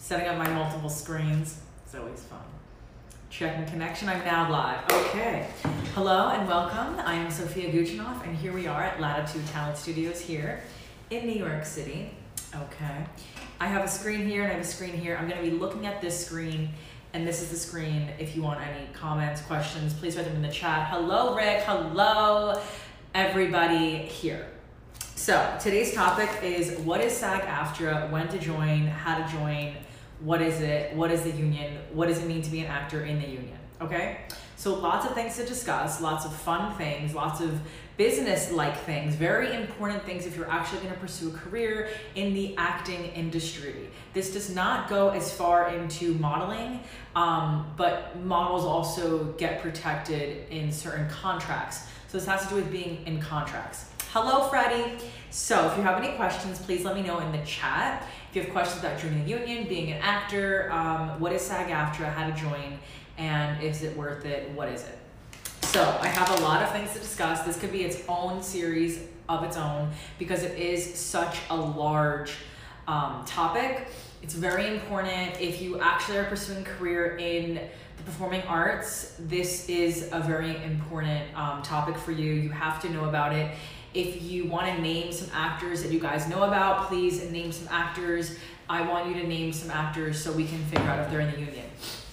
Setting up my multiple screens. It's always fun. Checking connection. I'm now live. Okay. Hello and welcome. I am Sophia Guchinoff, and here we are at Latitude Talent Studios here in New York City. Okay. I have a screen here and I have a screen here. I'm going to be looking at this screen, and this is the screen. If you want any comments, questions, please write them in the chat. Hello, Rick. Hello, everybody here. So today's topic is, what is SAG-AFTRA, when to join, how to join, what is it, what is the union, what does it mean to be an actor in the union, okay? So lots of things to discuss, lots of fun things, lots of business-like things, very important things if you're actually gonna pursue a career in the acting industry. This does not go as far into modeling, but models also get protected in certain contracts. So this has to do with being in contracts. Hello, Freddie. So if you have any questions, please let me know in the chat. If you have questions about joining the union, being an actor, what is SAG-AFTRA, how to join, and is it worth it, what is it? So I have a lot of things to discuss. This could be its own series of its own because it is such a large topic. It's very important. If you actually are pursuing a career in the performing arts, this is a very important topic for you. You have to know about it. If you want to name some actors that you guys know about, please name some actors. I want you to name some actors so we can figure out if they're in the union.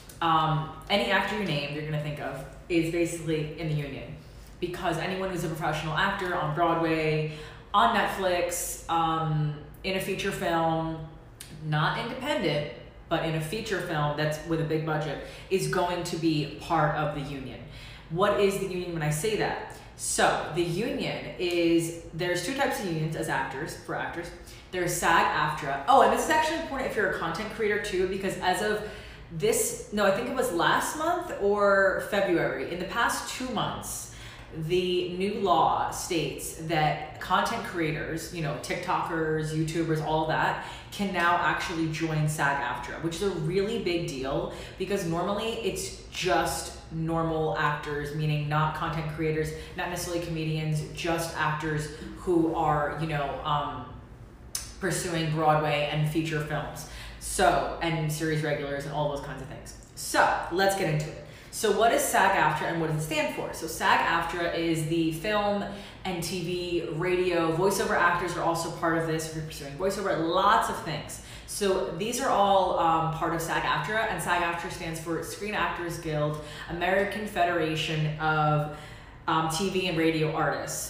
Any actor you name, you're going to think of, is basically in the union. Because anyone who's a professional actor on Broadway, on Netflix, in a feature film, not independent, but in a feature film that's with a big budget, is going to be part of the union. What is the union when I say that? So the union is, there's two types of unions as actors, for actors. There's SAG-AFTRA. Oh, and this is actually important if you're a content creator too, because as of this, no, I think it was last month or February, in the past 2 months, the new law states that content creators, you know, TikTokers, YouTubers, all that, can now actually join SAG-AFTRA, which is a really big deal because normally it's just normal actors, meaning not content creators, not necessarily comedians, just actors who are, you know, pursuing Broadway and feature films. So, and series regulars and all those kinds of things. So let's get into it. So what is SAG-AFTRA and what does it stand for? So SAG-AFTRA is the film and TV, radio, voiceover actors are also part of this if you're pursuing voiceover, lots of things. So these are all part of SAG-AFTRA, and SAG-AFTRA stands for Screen Actors Guild, American Federation of TV and Radio Artists.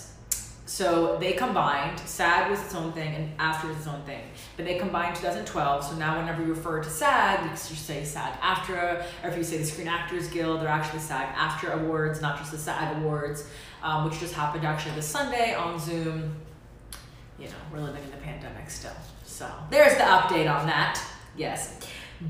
So they combined, SAG was its own thing and AFTRA was its own thing, but they combined in 2012. So now whenever you refer to SAG, you say SAG-AFTRA, or if you say the Screen Actors Guild, they're actually SAG-AFTRA Awards, not just the SAG Awards, which just happened actually this Sunday on Zoom. You know, we're living in the pandemic still. So there's the update on that, yes.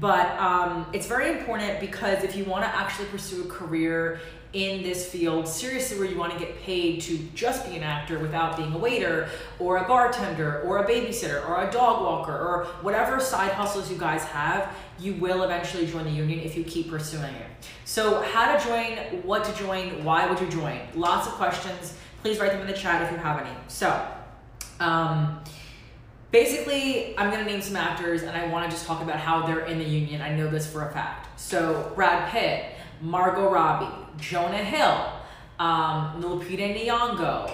But it's very important because if you want to actually pursue a career in this field, seriously, where you want to get paid to just be an actor without being a waiter or a bartender or a babysitter or a dog walker or whatever side hustles you guys have, you will eventually join the union if you keep pursuing it. So how to join, what to join, why would you join? Lots of questions. Please write them in the chat if you have any. So, basically, I'm going to name some actors and I want to just talk about how they're in the union. I know this for a fact. So Brad Pitt, Margot Robbie, Jonah Hill, Lupita Nyong'o,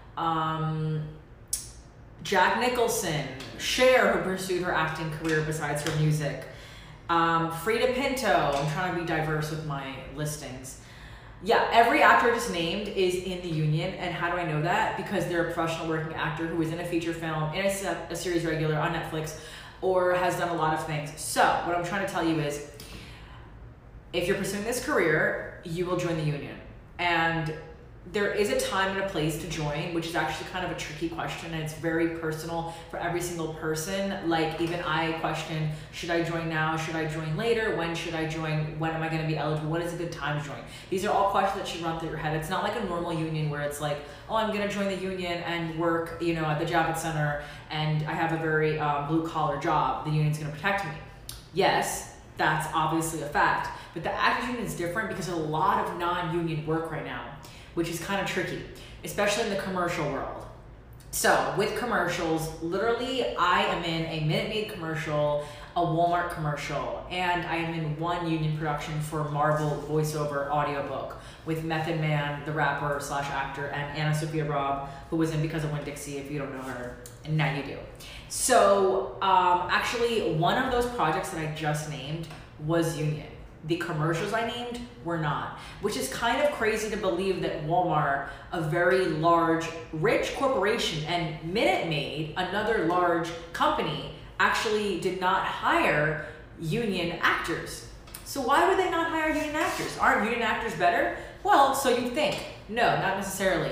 Jack Nicholson, Cher, who pursued her acting career besides her music, Frida Pinto. I'm trying to be diverse with my listings. Yeah, every actor I just named is in the union. And how do I know that? Because they're a professional working actor who is in a feature film, in a series regular on Netflix, or has done a lot of things. So what I'm trying to tell you is, if you're pursuing this career, you will join the union. And there is a time and a place to join, which is actually kind of a tricky question, and it's very personal for every single person. Like, even I question, should I join now? Should I join later? When should I join? When am I going to be eligible? When is a good time to join? These are all questions that should run through your head. It's not like a normal union where it's like, oh, I'm going to join the union and work, you know, at the Javits Center, and I have a very blue-collar job. The union's going to protect me. Yes, that's obviously a fact. But the actors union is different because there's a lot of non-union work right now, which is kind of tricky, especially in the commercial world. So with commercials, literally I am in a Minute Maid commercial, a Walmart commercial, and I am in one union production for Marvel voiceover audiobook with Method Man, the rapper / actor, and Anna Sophia Robb, who was in Because of Winn-Dixie, if you don't know her, and now you do. So actually one of those projects that I just named was union. The commercials I named were not, which is kind of crazy to believe that Walmart, a very large, rich corporation, and Minute Maid, another large company, actually did not hire union actors. So why would they not hire union actors? Aren't union actors better? Well, so you think. No, not necessarily.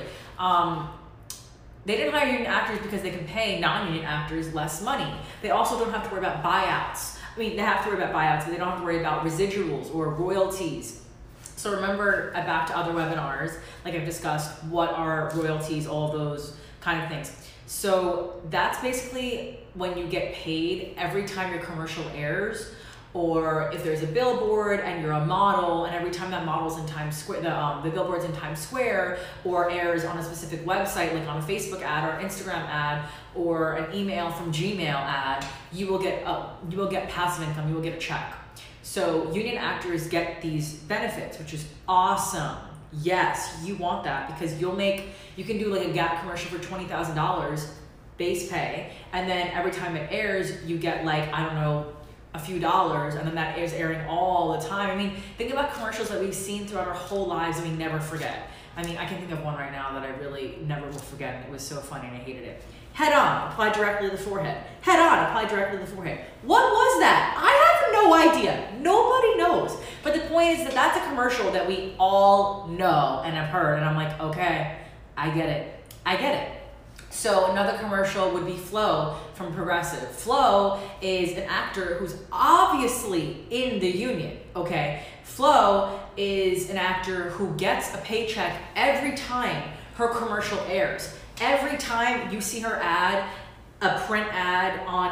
They didn't hire union actors because they can pay non-union actors less money. They also don't have to worry about buyouts. I mean, they have to worry about buyouts, but they don't have to worry about residuals or royalties. So remember, back to other webinars, like I've discussed, what are royalties, all of those kind of things. So that's basically when you get paid every time your commercial airs, or if there's a billboard and you're a model, and every time that model's in Times Square, the billboard's in Times Square, or airs on a specific website, like on a Facebook ad or Instagram ad, or an email from Gmail ad, you will get passive income. You will get a check. So union actors get these benefits, which is awesome. Yes, you want that, because you can do like a Gap commercial for $20,000 base pay, and then every time it airs, you get like, I don't know, a few dollars, and then that is airing all the time. I mean, think about commercials that we've seen throughout our whole lives and we never forget. I mean, I can think of one right now that I really never will forget, and it was so funny and I hated it. Head on, apply directly to the forehead. Head on, apply directly to the forehead. What was that? I have no idea. Nobody knows. But the point is that that's a commercial that we all know and have heard, and I'm like, okay, I get it. I get it. So another commercial would be Flo from Progressive. Flo is an actor who's obviously in the union, okay? Flo is an actor who gets a paycheck every time her commercial airs. Every time you see her ad, a print ad on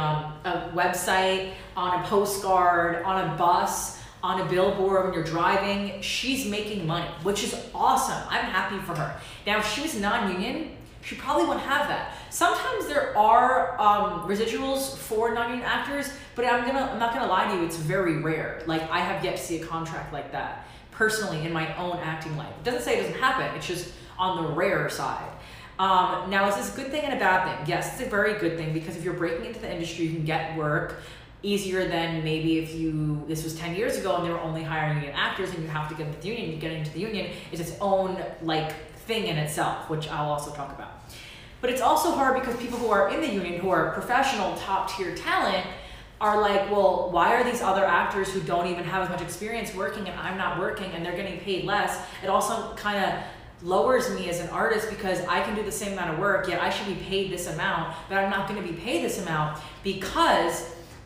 a website, on a postcard, on a bus, on a billboard, when you're driving, she's making money, which is awesome. I'm happy for her. Now, if she was non-union, she probably wouldn't have that. Sometimes there are residuals for non-union actors, but I'm not gonna lie to you, it's very rare. Like, I have yet to see a contract like that personally in my own acting life. It doesn't say it doesn't happen, it's just on the rare side. Now, is this a good thing and a bad thing? Yes, it's a very good thing, because if you're breaking into the industry, you can get work easier than maybe if this was 10 years ago and they were only hiring union actors and you have to get into the union. Getting into the union is its own thing in itself, which I'll also talk about. But it's also hard because people who are in the union, who are professional, top tier talent, are like, well, why are these other actors who don't even have as much experience working and I'm not working and they're getting paid less? It also kind of lowers me as an artist, because I can do the same amount of work, yet I should be paid this amount, but I'm not going to be paid this amount because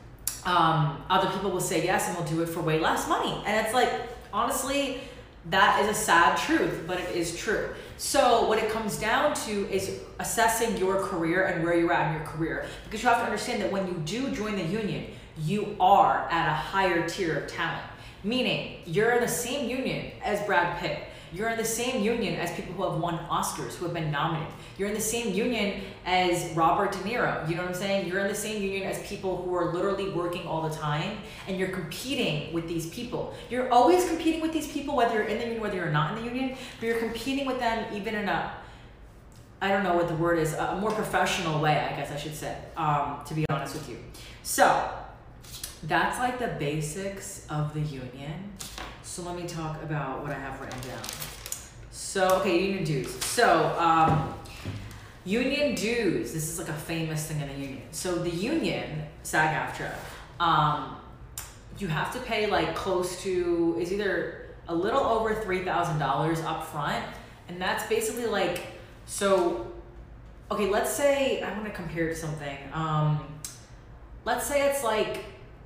other people will say yes and will do it for way less money. And it's like, honestly, that is a sad truth, but it is true. So what it comes down to is assessing your career and where you're at in your career, because you have to understand that when you do join the union, you are at a higher tier of talent, meaning you're in the same union as Brad Pitt. You're in the same union as people who have won Oscars, who have been nominated. You're in the same union as Robert De Niro. You know what I'm saying? You're in the same union as people who are literally working all the time, and you're competing with these people. You're always competing with these people, whether you're in the union, whether you're not in the union, but you're competing with them even in a, I don't know what the word is, a more professional way, I guess I should say, to be honest with you. So that's like the basics of the union. So let me talk about what I have written down. So, okay, union dues. So, union dues, this is like a famous thing in the union. So the union, SAG-AFTRA, you have to pay like close to, is either a little over $3,000 up front. And that's basically like, so, okay, let's say, I want to compare it to something. Let's say it's like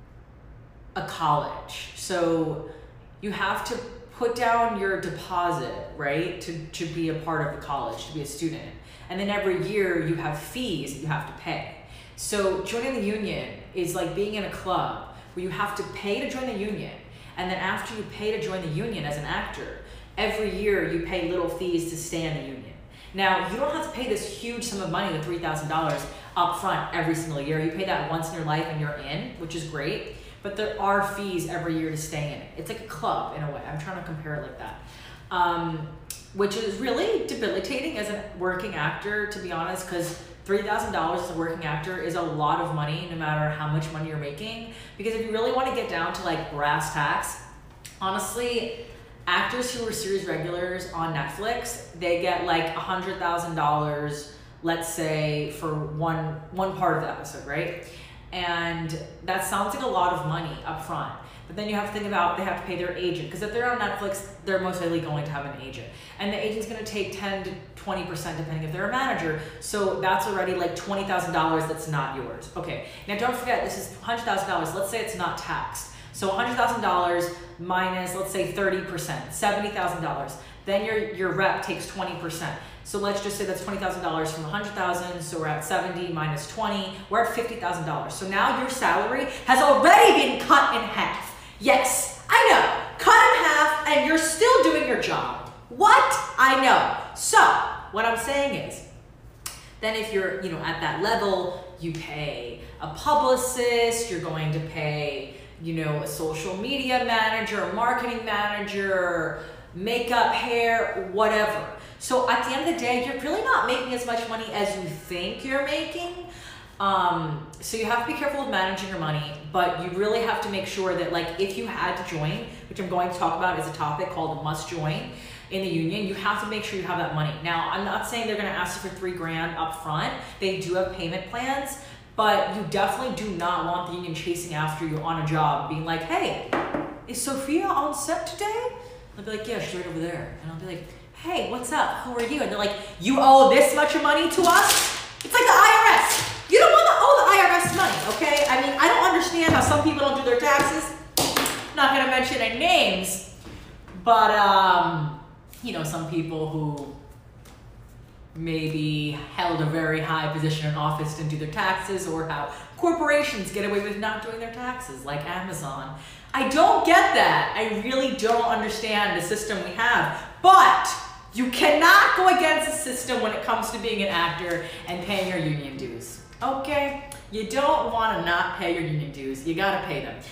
a college. So you have to put down your deposit, right, to be a part of the college, to be a student. And then every year you have fees that you have to pay. So joining the union is like being in a club where you have to pay to join the union. And then after you pay to join the union as an actor, every year you pay little fees to stay in the union. Now, you don't have to pay this huge sum of money, the $3,000 up front every single year. You pay that once in your life and you're in, which is great, but there are fees every year to stay in it. It's like a club in a way. I'm trying to compare it like that. Which is really debilitating as a working actor, to be honest, because $3,000 as a working actor is a lot of money no matter how much money you're making. Because if you really want to get down to like brass tacks, honestly, actors who are series regulars on Netflix, they get like $100,000, let's say, for one part of the episode, right? And that sounds like a lot of money up front. But then you have to think about, they have to pay their agent, because if they're on Netflix, they're most likely going to have an agent. And the agent's gonna take 10 to 20% depending if they're a manager. So that's already like $20,000 that's not yours. Okay, now don't forget, this is $100,000. Let's say it's not taxed. So $100,000 minus, let's say 30%, $70,000. Then your rep takes 20%. So let's just say that's $20,000 from 100,000. So we're at 70 minus 20. We're at $50,000. So now your salary has already been cut in half. Yes, I know, cut in half, and you're still doing your job. What? I know. So what I'm saying is, then if you're at that level, you pay a publicist, you're going to pay a social media manager, a marketing manager, makeup, hair, whatever. So at the end of the day, you're really not making as much money as you think you're making. So you have to be careful with managing your money, but you really have to make sure that, like, if you had to join, which I'm going to talk about as a topic called must join in the union, you have to make sure you have that money. Now, I'm not saying they're gonna ask you for $3,000 up front. They do have payment plans, but you definitely do not want the union chasing after you on a job, being like, hey, is Sophia on set today? I'll be like, yeah, she's right over there. And I'll be like, hey, what's up? How are you? And they're like, you owe this much money to us? It's like the IRS. You don't want to owe the IRS money, okay? I mean, I don't understand how some people don't do their taxes. Not gonna mention any names, but some people who maybe held a very high position in office didn't do their taxes, or how corporations get away with not doing their taxes, like Amazon. I don't get that. I really don't understand the system we have, but you cannot go against the system when it comes to being an actor and paying your union dues, okay? You don't want to not pay your union dues. You got to pay them.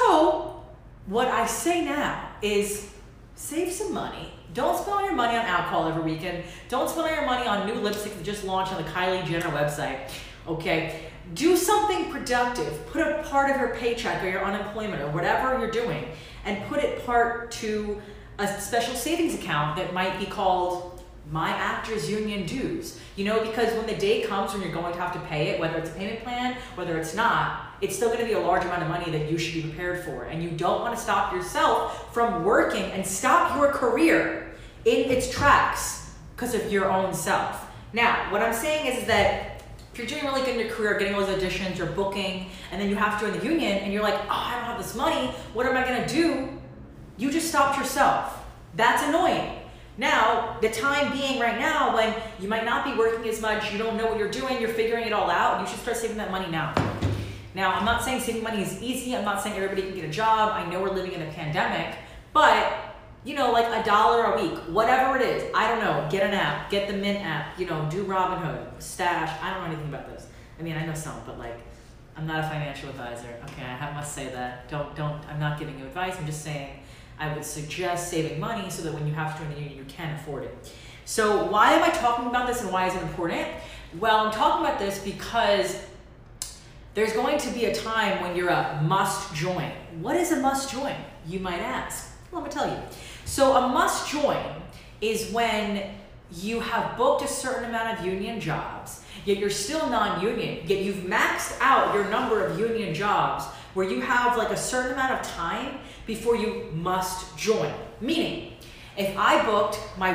So what I say now is save some money. Don't spend all your money on alcohol every weekend. Don't spend all your money on new lipstick that just launched on the Kylie Jenner website, okay? Do something productive. Put a part of your paycheck or your unemployment or whatever you're doing, and put it part to a special savings account that might be called My Actors Union Dues. Because when the day comes when you're going to have to pay it, whether it's a payment plan, whether it's not, it's still going to be a large amount of money that you should be prepared for. And you don't want to stop yourself from working and stop your career in its tracks because of your own self. Now, what I'm saying is that if you're doing really good in your career, getting all those auditions, you're booking, and then you have to join the union, and you're like, oh, I don't have this money, what am I going to do? You just stopped yourself. That's annoying. Now, the time being right now, when you might not be working as much, you don't know what you're doing, you're figuring it all out, you should start saving that money now. Now, I'm not saying saving money is easy. I'm not saying everybody can get a job. I know we're living in a pandemic, but like $1 a week, whatever it is, I don't know, get an app, get the Mint app, do Robinhood, Stash. I don't know anything about this. I mean, I know some, but I'm not a financial advisor. Okay, I must say that. I'm not giving you advice. I'm just saying I would suggest saving money so that when you have to join the union, you can afford it. So why am I talking about this and why is it important? Well, I'm talking about this because there's going to be a time when you're a must join. What is a must join, you might ask? Well, let me tell you. So a must join is when you have booked a certain amount of union jobs, yet you're still non-union, yet you've maxed out your number of union jobs where you have a certain amount of time before you must join. Meaning, if I booked my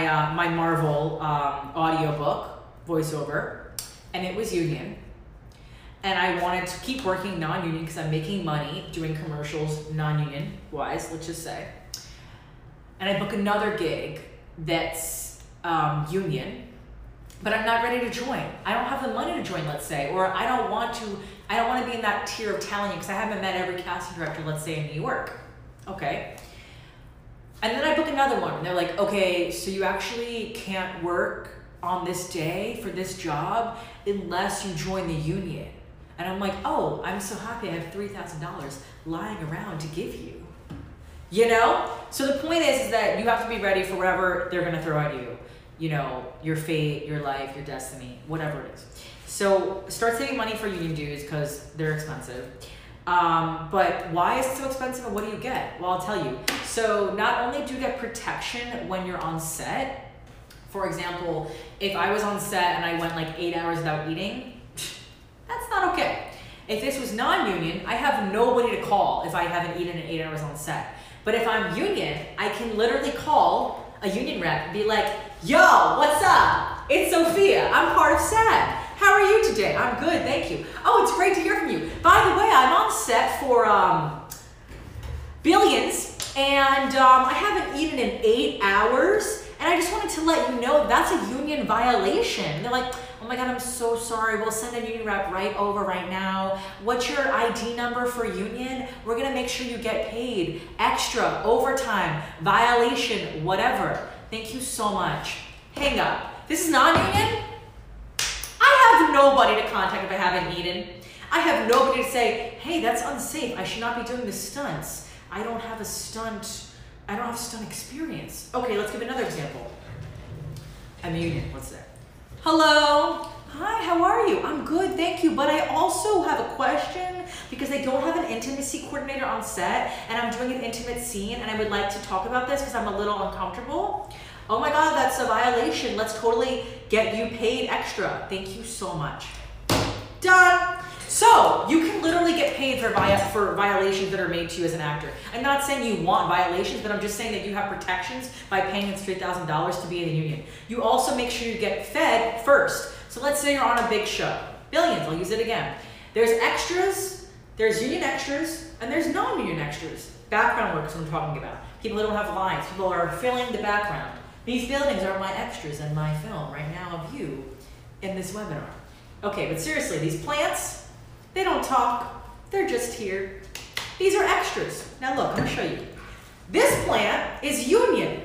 Marvel audiobook, voiceover, and it was union, and I wanted to keep working non-union because I'm making money doing commercials non-union wise, let's just say, and I book another gig that's union, but I'm not ready to join. I don't have the money to join, let's say, or I don't want to be in that tier of talent because I haven't met every casting director, let's say, in New York. Okay. And then I book another one, and they're like, okay, so you actually can't work on this day for this job unless you join the union. And I'm like, oh, I'm so happy I have $3,000 lying around to give you. You know? So the point is that you have to be ready for whatever they're gonna throw at you. You know, your fate, your life, your destiny, whatever it is. So start saving money for union dues because they're expensive. But why is it so expensive and what do you get? Well, I'll tell you. So not only do you get protection when you're on set, for example, if I was on set and I went like 8 hours without eating, that's not okay. If this was non-union, I have nobody to call if I haven't eaten in 8 hours on set. But if I'm union, I can literally call a union rep and be like, yo, what's up? It's Sophia, I'm part of SAG. How are you today? I'm good, thank you. Oh, it's great to hear from you. By the way, I'm on set for Billions, and I haven't eaten in 8 hours, and I just wanted to let you know that's a union violation. And they're like, oh my God, I'm so sorry. We'll send a union rep right over right now. What's your ID number for union? We're gonna make sure you get paid extra, overtime, violation, whatever. Thank you so much. Hang up. This is non-union? I have nobody to contact if I haven't eaten. I have nobody to say, hey, that's unsafe. I should not be doing the stunts. I don't have stunt experience. Okay, let's give another example. I'm a union, what's that? Hello, hi, how are you? I'm good, thank you, but I also have a question because I don't have an intimacy coordinator on set and I'm doing an intimate scene and I would like to talk about this because I'm a little uncomfortable. Oh my God, that's a violation. Let's totally get you paid extra. Thank you so much. Done. So you can literally get paid for violations that are made to you as an actor. I'm not saying you want violations, but I'm just saying that you have protections by paying us $3,000 to be in the union. You also make sure you get fed first. So let's say you're on a big show. Billions, I'll use it again. There's extras, there's union extras, and there's non-union extras. Background work is what I'm talking about. People that don't have lines, people are filling the background. These buildings are my extras in my film right now of you in this webinar. Okay, but seriously, these plants, they don't talk, they're just here. These are extras. Now look, I'm gonna show you. This plant is union.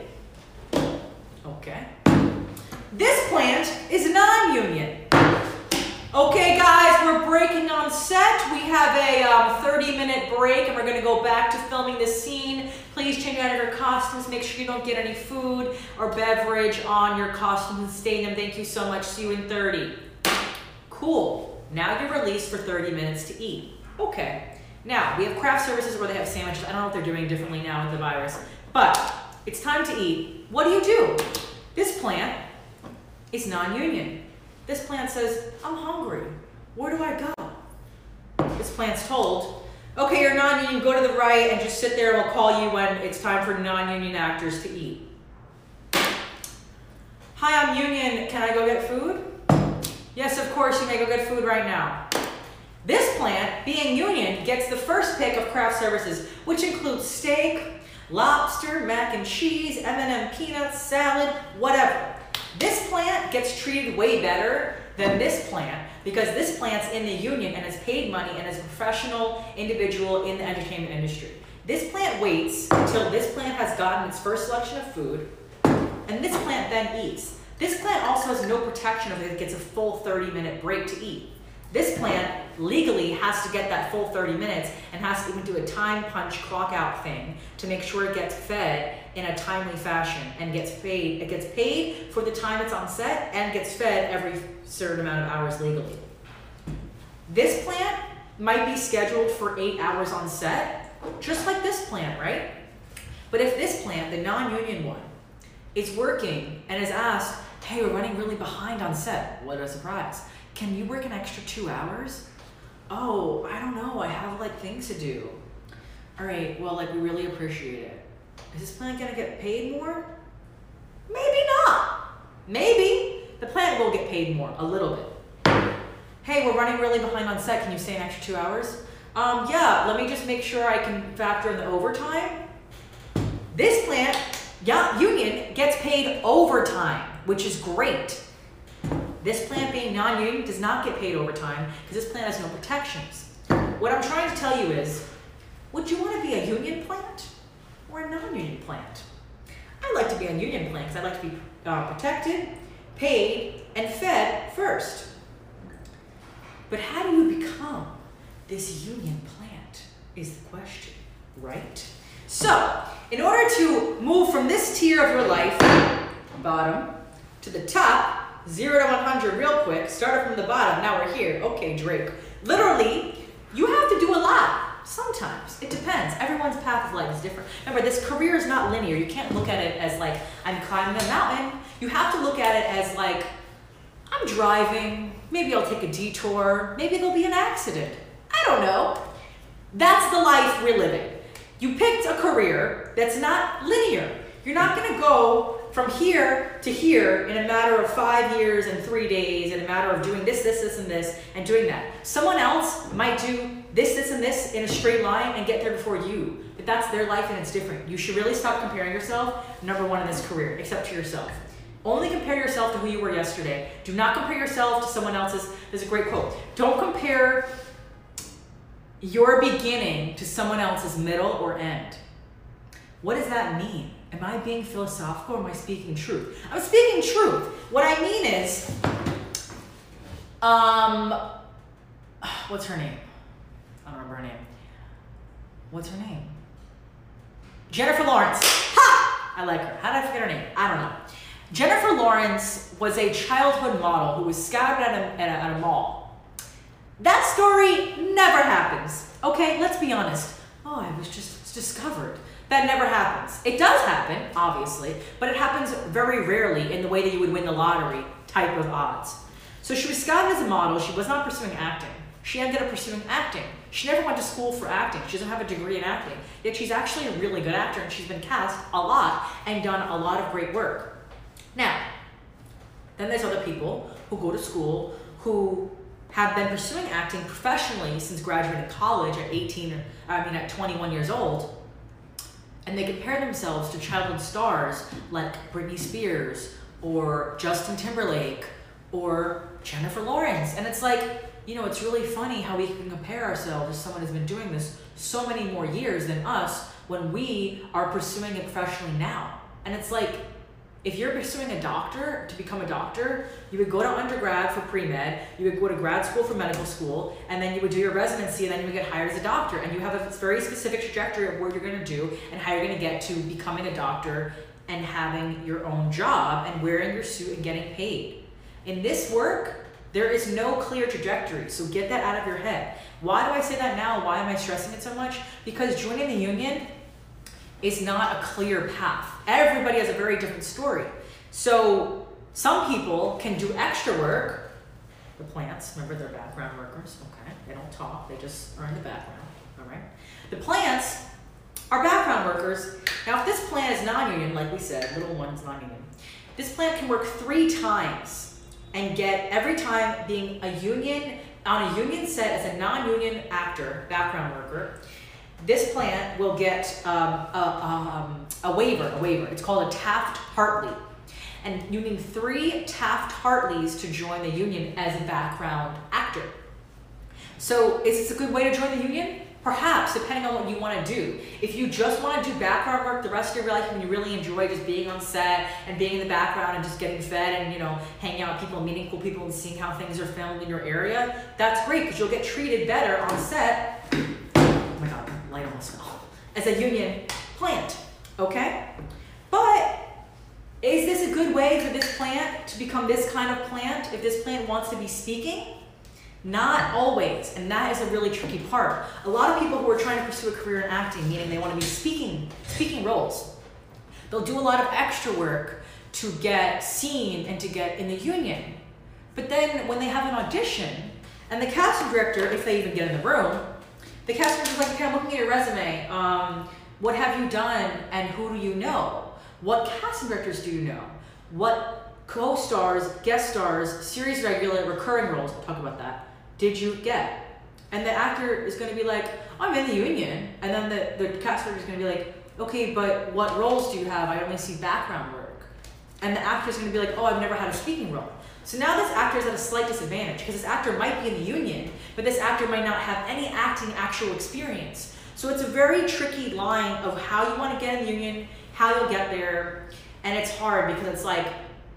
Okay. This plant is non-union. Okay guys, we're breaking on set. We have a 30-minute break and we're gonna go back to filming this scene. Please change out of your costumes. Make sure you don't get any food or beverage on your costumes and stain them. Thank you so much. See you in 30. Cool. Now you're released for 30 minutes to eat. Okay. Now, we have craft services where they have sandwiches. I don't know what they're doing differently now with the virus, but it's time to eat. What do? This plant is non-union. This plant says, I'm hungry. Where do I go? This plant's told, okay, you're non-union, go to the right and just sit there and we'll call you when it's time for non-union actors to eat. Hi, I'm union, can I go get food? Yes, of course, you may go get food right now. This plant, being union, gets the first pick of craft services, which includes steak, lobster, mac and cheese, M&M peanuts, salad, whatever. This plant gets treated way better than this plant because this plant's in the union and is paid money and is a professional individual in the entertainment industry. This plant waits until this plant has gotten its first selection of food and this plant then eats. This plant also has no protection if it gets a full 30-minute break to eat. This plant legally has to get that full 30 minutes and has to even do a time punch clock out thing to make sure it gets fed in a timely fashion and gets paid. It gets paid for the time it's on set and gets fed every certain amount of hours legally. This plant might be scheduled for 8 hours on set, just like this plant, right? But if this plant, the non-union one, is working and is asked, hey, we're running really behind on set. What a surprise. Can you work an extra 2 hours? Oh, I don't know, I have like things to do. All right, well, like we really appreciate it. Is this plant gonna get paid more? Maybe not. Maybe. The plant will get paid more, a little bit. Hey, we're running really behind on set. Can you stay an extra 2 hours? Yeah, let me just make sure I can factor in the overtime. This plant, yeah, union, gets paid overtime, which is great. This plant being non-union does not get paid overtime because this plant has no protections. What I'm trying to tell you is, would you want to be a union plant or a non-union plant? I like to be a union plant because I like to be protected, paid, and fed first. But how do you become this union plant is the question, right? So, in order to move from this tier of your life, bottom, to the top, 0 to 100 real quick, started from the bottom, now we're here. Okay, Drake. Literally, you have to do a lot. Sometimes. It depends. Everyone's path of life is different. Remember, this career is not linear. You can't look at it as like, I'm climbing a mountain. You have to look at it as like, I'm driving. Maybe I'll take a detour. Maybe there'll be an accident. I don't know. That's the life we're living. You picked a career that's not linear. You're not going to go from here to here in a matter of 5 years and 3 days, in a matter of doing this, and this, and doing that. Someone else might do this, and this in a straight line and get there before you. But that's their life and it's different. You should really stop comparing yourself, number one, in this career, except to yourself. Only compare yourself to who you were yesterday. Do not compare yourself to someone else's. There's a great quote. Don't compare your beginning to someone else's middle or end. What does that mean? Am I being philosophical or am I speaking truth? I'm speaking truth. What I mean is, what's her name? I don't remember her name. What's her name? Jennifer Lawrence. Ha! I like her. How did I forget her name? I don't know. Jennifer Lawrence was a childhood model who was scouted at a mall. That story never happens. Okay, let's be honest. Oh, I was just discovered. That never happens. It does happen, obviously, but it happens very rarely in the way that you would win the lottery type of odds. So she was scouted as a model. She was not pursuing acting. She ended up pursuing acting. She never went to school for acting. She doesn't have a degree in acting. Yet she's actually a really good actor, and she's been cast a lot and done a lot of great work. Now, then there's other people who go to school who have been pursuing acting professionally since graduating college at 21 years old. And they compare themselves to childhood stars like Britney Spears or Justin Timberlake or Jennifer Lawrence. And it's like, you know, it's really funny how we can compare ourselves to someone who's been doing this so many more years than us when we are pursuing it professionally now. And it's like, if you're pursuing a doctor, to become a doctor, you would go to undergrad for pre-med, you would go to grad school for medical school, and then you would do your residency, and then you would get hired as a doctor. And you have a very specific trajectory of what you're gonna do and how you're gonna get to becoming a doctor and having your own job and wearing your suit and getting paid. In this work, there is no clear trajectory, so get that out of your head. Why do I say that now? Why am I stressing it so much? Because joining the union is not a clear path. Everybody has a very different story. So some people can do extra work. The plants, remember, they're background workers, okay? They don't talk, they just are in the background, all right? The plants are background workers. Now, if this plant is non-union, like we said, little one's non-union, this plant can work 3 times and get every time being a union, on a union set as a non-union actor, background worker. This plant will get a waiver. It's called a Taft-Hartley. And you need 3 Taft-Hartleys to join the union as a background actor. So is this a good way to join the union? Perhaps, depending on what you want to do. If you just want to do background work the rest of your life and you really enjoy just being on set and being in the background and just getting fed and, you know, hanging out with people, meeting cool people and seeing how things are filmed in your area, that's great because you'll get treated better on set. Oh my God, light almost fell. As a union plant, okay? But is this a good way for this plant to become this kind of plant if this plant wants to be speaking? Not always, and that is a really tricky part. A lot of people who are trying to pursue a career in acting, meaning they want to be speaking roles, they'll do a lot of extra work to get seen and to get in the union. But then when they have an audition, and the casting director, if they even get in the room, the casting director's like, okay, I'm looking at your resume. What have you done and who do you know? What casting directors do you know? What co-stars, guest stars, series regular, recurring roles, we'll talk about that, did you get? And the actor is going to be like, I'm in the union. And then the cast director is going to be like, okay, but what roles do you have? I only see background work. And the actor is going to be like, oh, I've never had a speaking role. So now this actor is at a slight disadvantage because this actor might be in the union, but this actor might not have any acting actual experience. So it's a very tricky line of how you want to get in the union, how you'll get there, and it's hard because it's like,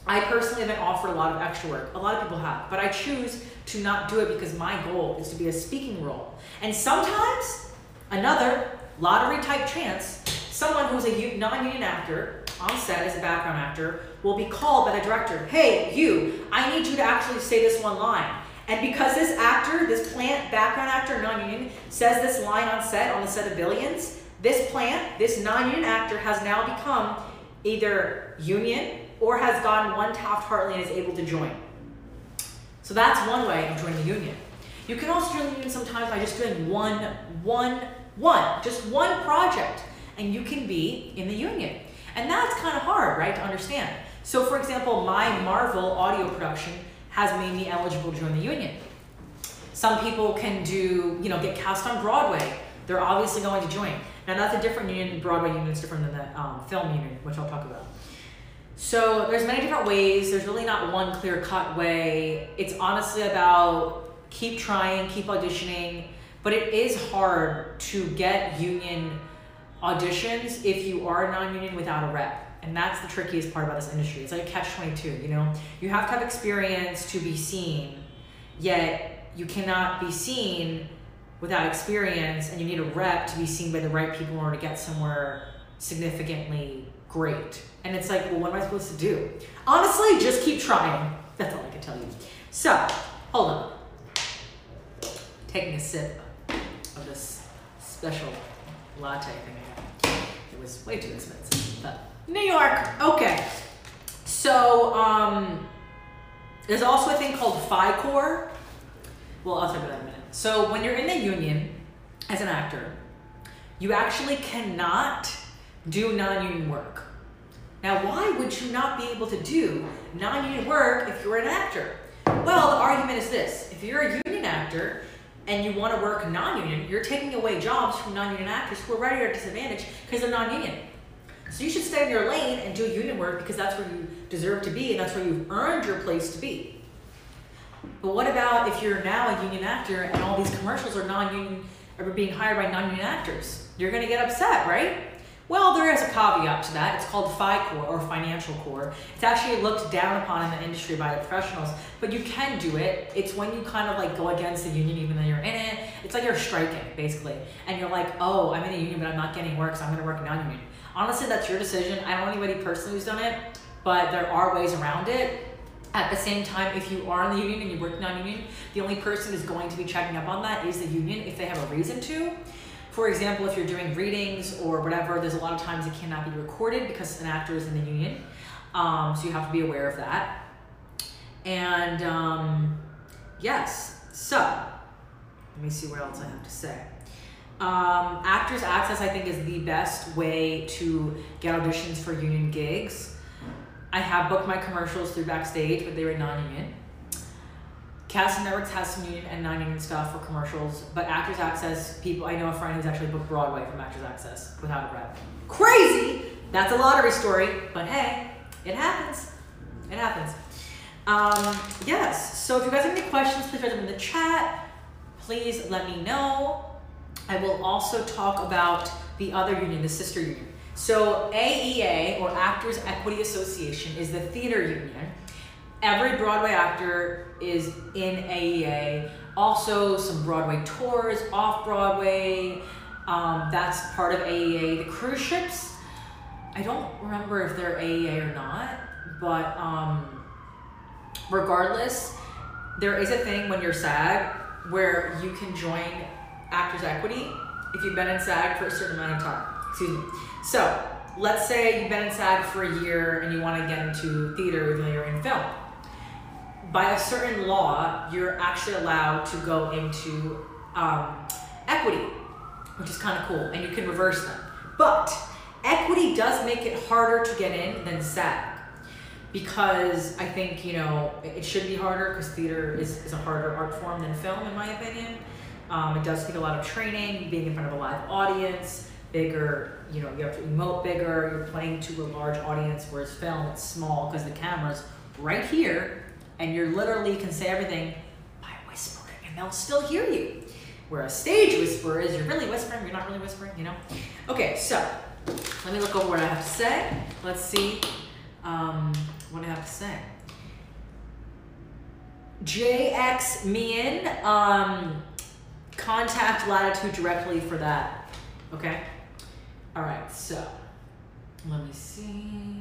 I personally have been offered a lot of extra work. A lot of people have, but I choose to not do it because my goal is to be a speaking role. And sometimes another lottery type chance, someone who's a non-union actor on set as a background actor will be called by the director. Hey, you, I need you to actually say this one line. And because this actor, this plant background actor, non-union, says this line on the set of Billions, this plant, this non-union actor has now become either union or has gotten one Taft-Hartley and is able to join. So that's one way of joining the union. You can also join the union sometimes by just doing just one project, and you can be in the union. And that's kind of hard, right, to understand. So for example, my Marvel audio production has made me eligible to join the union. Some people can do, get cast on Broadway. They're obviously going to join. Now that's a different union. Broadway union is different than the film union, which I'll talk about. So there's many different ways. There's really not one clear-cut way. It's honestly about keep trying, keep auditioning, but it is hard to get union auditions if you are non-union without a rep. And that's the trickiest part about this industry. It's like a catch-22, You have to have experience to be seen, yet you cannot be seen without experience, and you need a rep to be seen by the right people in order to get somewhere significantly great. And it's like, well, what am I supposed to do? Honestly, just keep trying. That's all I can tell you. So, hold on. Taking a sip of this special latte thing I got. It was way too expensive, but New York. Okay. So, there's also a thing called FICOR. Well, I'll talk about that in a minute. So when you're in the union as an actor, you actually cannot do non-union work. Now, why would you not be able to do non-union work if you're an actor? Well, the argument is this. If you're a union actor and you want to work non-union, you're taking away jobs from non-union actors who are already at a disadvantage because they're non-union. So you should stay in your lane and do union work because that's where you deserve to be and that's where you've earned your place to be. But what about if you're now a union actor and all these commercials are non-union, or being hired by non-union actors? You're going to get upset, right? Well, there is a caveat to that. It's called FICOR, or financial core. It's actually looked down upon in the industry by the professionals, but you can do it. It's when you kind of like go against the union even though you're in it. It's like you're striking, basically. And you're like, oh, I'm in a union, but I'm not getting work, so I'm going to work non-union. Honestly, that's your decision. I don't know anybody personally who's done it, but there are ways around it. At the same time, if you are in the union and you work non-union, the only person who's going to be checking up on that is the union if they have a reason to. For example, if you're doing readings or whatever, there's a lot of times it cannot be recorded because an actor is in the union. So you have to be aware of that. And yes, so let me see what else I have to say. Actors Access, I think, is the best way to get auditions for union gigs. I have booked my commercials through Backstage, but they were non-union. Casting Networks has some union and non-union stuff for commercials, but Actors Access, I know a friend who's actually booked Broadway from Actors Access without a rep. Crazy! That's a lottery story, but hey, it happens. It happens. Yes, so if you guys have any questions, please write them in the chat. Please let me know. I will also talk about the other union, the sister union. So AEA, or Actors Equity Association, is the theater union. Every Broadway actor is in AEA. Also some Broadway tours, off-Broadway, that's part of AEA. The cruise ships, I don't remember if they're AEA or not, but regardless, there is a thing when you're SAG where you can join Actors Equity if you've been in SAG for a certain amount of time. Excuse me. So let's say you've been in SAG for a year and you want to get into theater even though you're in film. By a certain law, you're actually allowed to go into equity, which is kind of cool, and you can reverse them. But equity does make it harder to get in than SAG, because I think, it should be harder because theater is a harder art form than film, in my opinion. It does take a lot of training, being in front of a live audience, bigger, you have to emote bigger, you're playing to a large audience, whereas film, it's small because the camera's right here, and you literally can say everything by whispering, and they'll still hear you. Whereas stage whisper is you're really whispering, you're not really whispering, Okay, so let me look over what I have to say. Let's see what what do I have to say? JX Meehan, contact Latitude directly for that. Okay? All right, so let me see.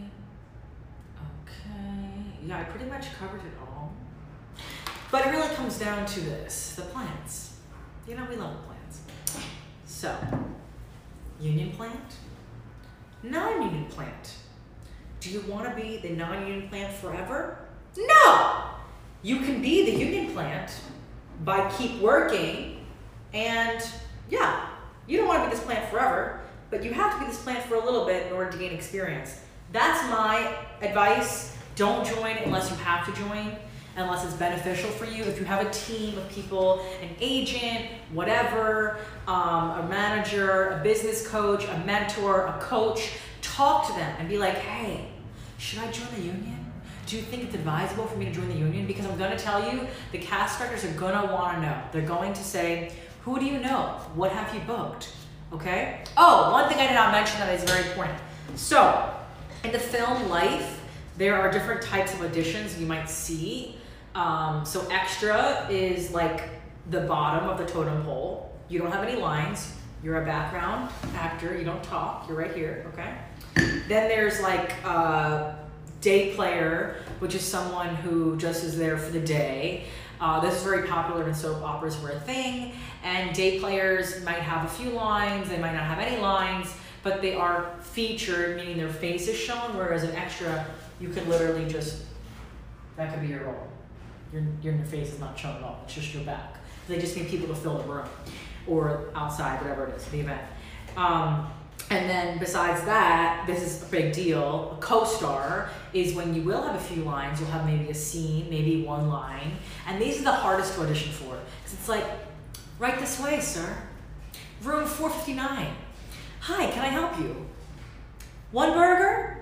Okay. Yeah, I pretty much covered it all. But it really comes down to this, the plants. You know, we love the plants. So, union plant, non-union plant. Do you want to be the non-union plant forever? No! You can be the union plant by keep working, and yeah, you don't want to be this plant forever, but you have to be this plant for a little bit in order to gain experience. That's my advice. Don't join unless you have to join, unless it's beneficial for you. If you have a team of people, an agent, whatever, a manager, a business coach, a mentor, a coach, talk to them and be like, hey, should I join the union? Do you think it's advisable for me to join the union? Because I'm gonna tell you, the cast directors are gonna wanna know. They're going to say, who do you know? What have you booked? Okay? Oh, one thing I did not mention that is very important. So, in the film Life, there are different types of auditions you might see. So extra is like the bottom of the totem pole. You don't have any lines. You're a background actor. You don't talk. You're right here, okay? Then there's like day player, which is someone who just is there for the day. This is very popular when soap operas were a thing. And day players might have a few lines. They might not have any lines, but they are featured, meaning their face is shown, whereas an extra, you could literally just, that could be your role. Your face is not shown at all. It's just your back. They just need people to fill the room or outside, whatever it is, the event. And then besides that, this is a big deal. A co-star is when you will have a few lines. You'll have maybe a scene, maybe one line. And these are the hardest to audition for. Because it's like, right this way, sir. Room 459. Hi, can I help you? One burger?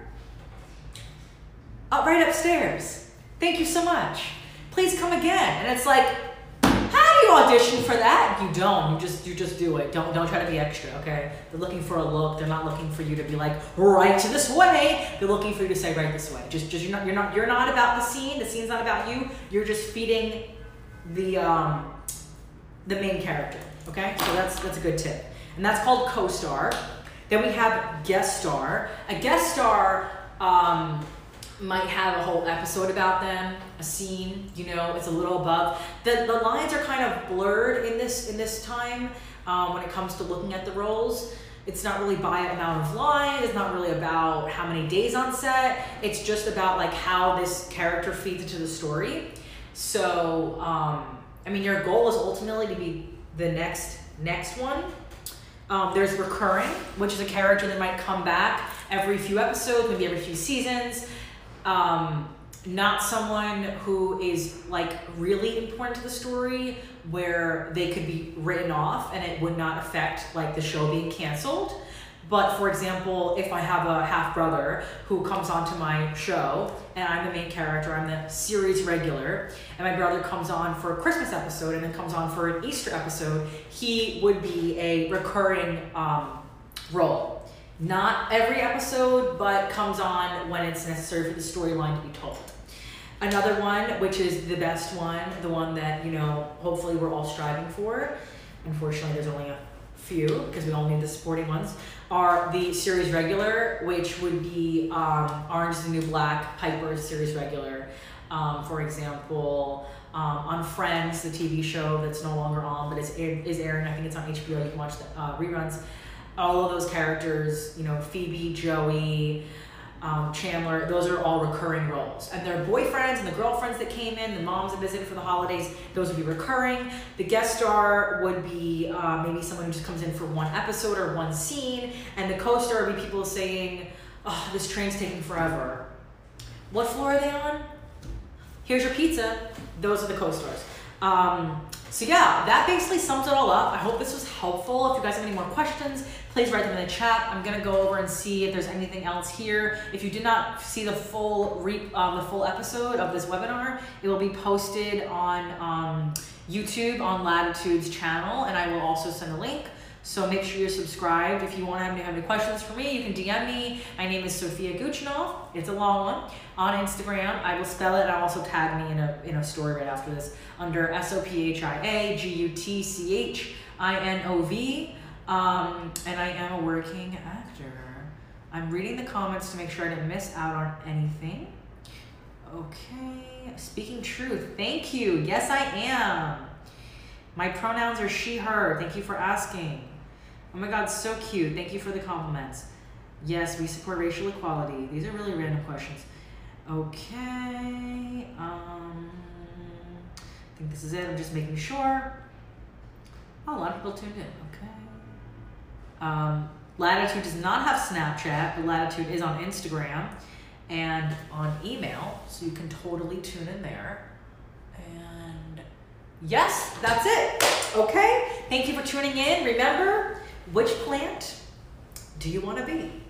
Right upstairs. Thank you so much. Please come again. And it's like, how do you audition for that? You don't. You just do it. Don't try to be extra, okay? They're looking for a look. They're not looking for you to be like right to this way. They're looking for you to say right this way. Just you're not about the scene. The scene's not about you. You're just feeding the main character. Okay? So that's a good tip. And that's called co-star. Then we have guest star. A guest star might have a whole episode about them, a scene, you know, it's a little above. The lines are kind of blurred in this time when it comes to looking at the roles. It's not really by amount of lines, it's not really about how many days on set, it's just about like how this character feeds into the story. So, I mean, your goal is ultimately to be the next one. There's recurring, which is a character that might come back every few episodes, maybe every few seasons. Not someone who is like really important to the story where they could be written off and it would not affect like the show being canceled. But for example, if I have a half brother who comes onto my show and I'm the main character, I'm the series regular, and my brother comes on for a Christmas episode and then comes on for an Easter episode, he would be a recurring role. Not every episode, but comes on when it's necessary for the storyline to be told. Another one, which is the best one, the one that, you know, hopefully we're all striving for, unfortunately there's only a few because we all need the supporting ones, are the series regular, which would be Orange is the New Black, Piper's series regular. For example, on Friends, the TV show that's no longer on, but is airing, I think it's on HBO, you can watch the reruns. All of those characters, you know, Phoebe, Joey, Chandler, those are all recurring roles. And their boyfriends and the girlfriends that came in, the moms that visited for the holidays, those would be recurring. The guest star would be maybe someone who just comes in for one episode or one scene. And the co-star would be people saying, oh, this train's taking forever. What floor are they on? Here's your pizza. Those are the co-stars. So yeah, that basically sums it all up. I hope this was helpful. If you guys have any more questions, please write them in the chat. I'm gonna go over and see if there's anything else here. If you did not see the full episode of this webinar, it will be posted on YouTube on Latitude's channel, and I will also send a link So make sure you're subscribed. If you want to have any questions for me, you can DM me. My name is Sofia Guchinoff. It's a long one. On Instagram, I will spell it. I'll also tag me in a story right after this under SOPHIAGUTCHINOV. And I am a working actor. I'm reading the comments to make sure I didn't miss out on anything. Okay, speaking truth. Thank you. Yes, I am. My pronouns are she, her. Thank you for asking. Oh my God, so cute. Thank you for the compliments. Yes, we support racial equality. These are really random questions. Okay. I think this is it. I'm just making sure. Oh, a lot of people tuned in. Okay. Latitude does not have Snapchat, but Latitude is on Instagram and on email, so you can totally tune in there. And yes, that's it. Okay. Thank you for tuning in. Remember, which plant do you want to be?